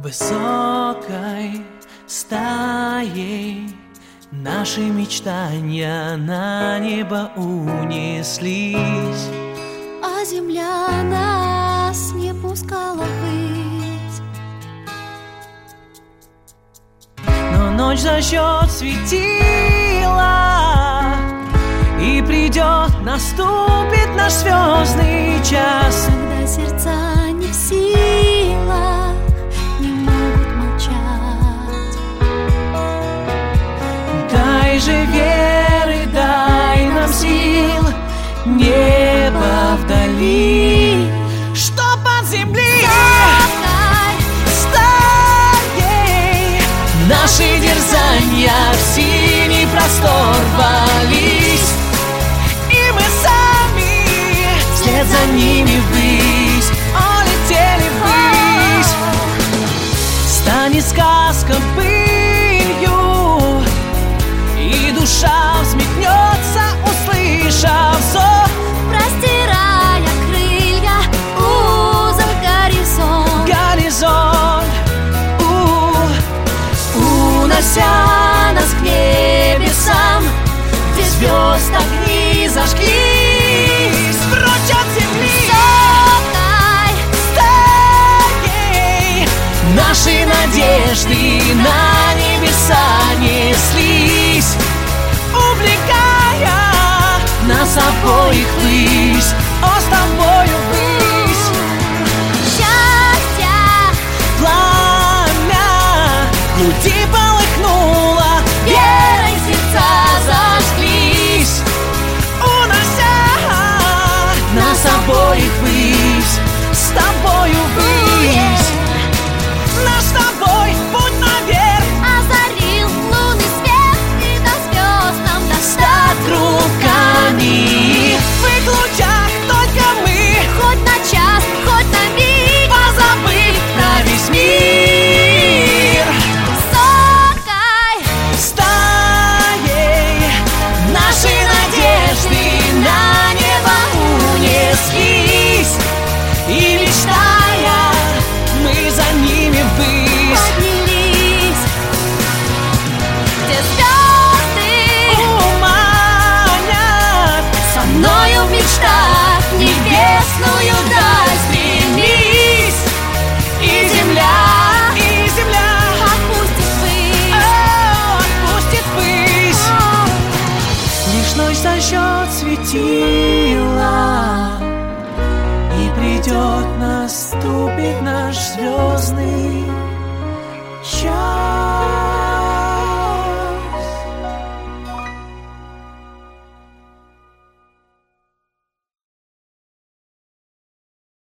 Высокой стаей наши мечтания на небо унеслись, а земля нас не пускала ввысь. Но ночь зажжет светила, и придет, наступит наш звездный час, когда сердца не в силах, не могут молчать. Дай же веры, дай нам сил, небо вдали, чтоб от земли стаей наши дерзания в синий простор рвались, и мы сами вслед за ними ввысь, улетели ввысь. Станет сказка былью, и душа взметнется, услышав зов, простирая крылья, узок горизонт. Горизонт, унося нас к небесам, где звезд огни зажглись, прочь от земли. Высокой Стаей наши надежды на небеса неслись, увлекая нас обоих ввысь, о, с тобою ввысь. счастья, Пламя в груди полыхнуло, верой сердца зажглись, унося нас обоих ввысь, с тобою ввысь. Наш с тобой путь наверх озарил лунный свет, и до звезд нам стать руками. В их лучах только мы, хоть на час, хоть на миг, позабыв про весь мир. высокой Стаей наши надежды на небо унеслись, и мечтая мы за ними ввысь поднялись, где звезды уманят. со мною в мечтах в небесную даль стремись, И земля отпустит ввысь. отпустит ввысь. Лишь ночь зажжет светила, и придет, наступит наш звездный час.